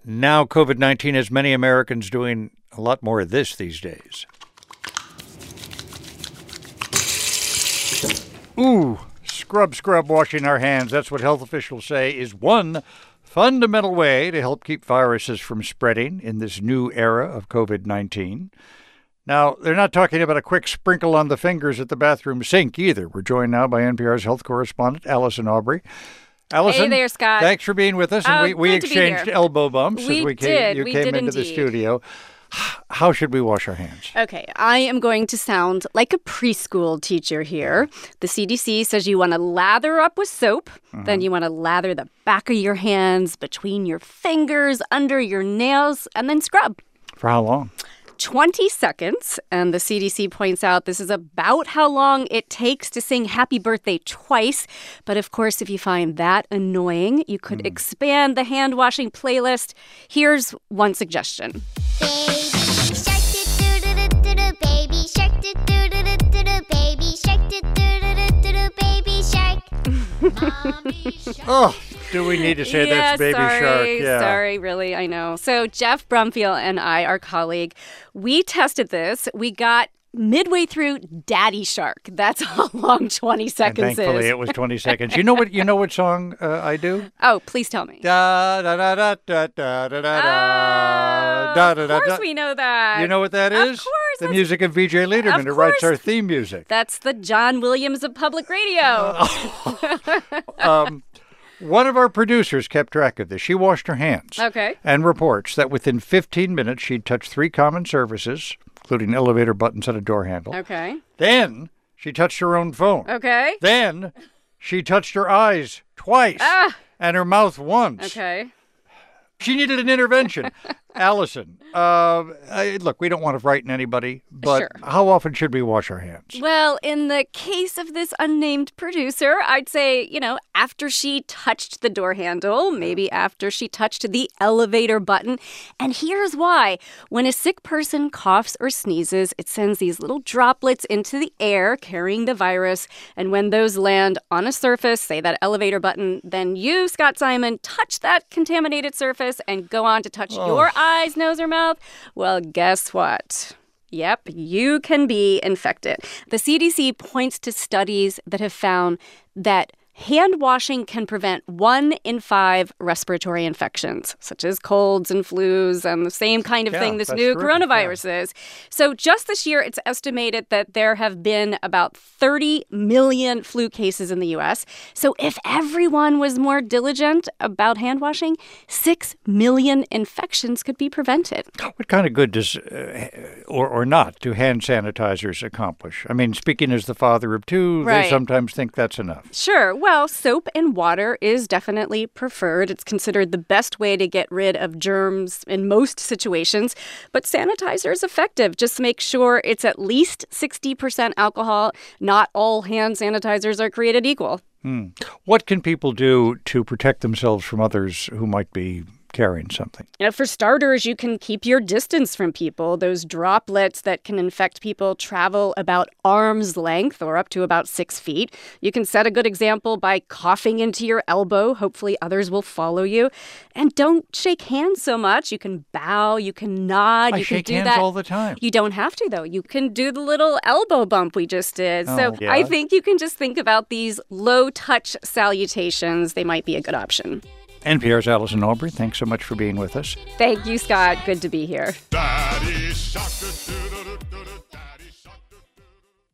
Now COVID-19 has many Americans doing a lot more of this these days. Ooh, scrub, washing our hands. That's what health officials say is one fundamental way to help keep viruses from spreading in this new era of COVID-19. Now, they're not talking about a quick sprinkle on the fingers at the bathroom sink either. We're joined now by NPR's health correspondent, Allison Aubrey. Allison, hey there, Scott. Thanks for being with us. And we exchanged elbow bumps as you came into the studio. How should we wash our hands? Okay, I am going to sound like a preschool teacher here. The CDC says you want to lather up with soap. Then you want to lather the back of your hands, between your fingers, under your nails, and then scrub. For how long? 20 seconds, and the CDC points out this is about how long it takes to sing Happy Birthday twice. But of course, if you find that annoying, you could expand the hand-washing playlist. Here's one suggestion. Baby shark do-do-do-do-do, baby shark do-do-do-do-do, baby shark do-do-do-do-do, baby shark. Mommy shark. Oh, do we need to say that's Baby Shark? Yeah, sorry, really, I know. So Jeff Brumfield and I, our colleague, we tested this. We got midway through Daddy Shark. That's how long 20 seconds and thankfully is. It was 20 seconds. You know what song I do? Oh, please tell me. Da da da da da da da da da da da. Of course we know that. You know what that is? Of course. The music of VJ Lederman, who writes our theme music. That's the John Williams of public radio. One of our producers kept track of this. She washed her hands. Okay. And reports that within 15 minutes, she'd touched 3 common surfaces, including elevator buttons and a door handle. Okay. Then she touched her own phone. Okay. Then she touched her eyes twice and her mouth once. Okay. She needed an intervention. Allison, look, we don't want to frighten anybody, but Sure. How often should we wash our hands? Well, in the case of this unnamed producer, I'd say, after she touched the door handle, maybe after she touched the elevator button. And here's why. When a sick person coughs or sneezes, it sends these little droplets into the air carrying the virus. And when those land on a surface, say that elevator button, then you, Scott Simon, touch that contaminated surface and go on to touch your eyes, nose, or mouth. Well, guess what? Yep, you can be infected. The CDC points to studies that have found that hand washing can prevent 1 in 5 respiratory infections, such as colds and flus and the same kind of thing this new coronavirus is. So just this year, it's estimated that there have been about 30 million flu cases in the U.S. So if everyone was more diligent about hand washing, 6 million infections could be prevented. What kind of good does, or not, do hand sanitizers accomplish? I mean, speaking as the father of 2, They sometimes think that's enough. Sure. Well, soap and water is definitely preferred. It's considered the best way to get rid of germs in most situations. But sanitizer is effective. Just make sure it's at least 60% alcohol. Not all hand sanitizers are created equal. What can people do to protect themselves from others who might be carrying something? For starters, you can keep your distance from people. Those droplets that can infect people travel about arm's length or up to about 6 feet. You can set a good example by coughing into your elbow. Hopefully others will follow you. And don't shake hands so much. You can bow, you can nod, I you can shake do hands that all the time. You don't have to, though. You can do the little elbow bump we just did. I think you can just think about these low-touch salutations. They might be a good option. NPR's Allison Aubrey, thanks so much for being with us. Thank you, Scott. Good to be here. Daddy Shark,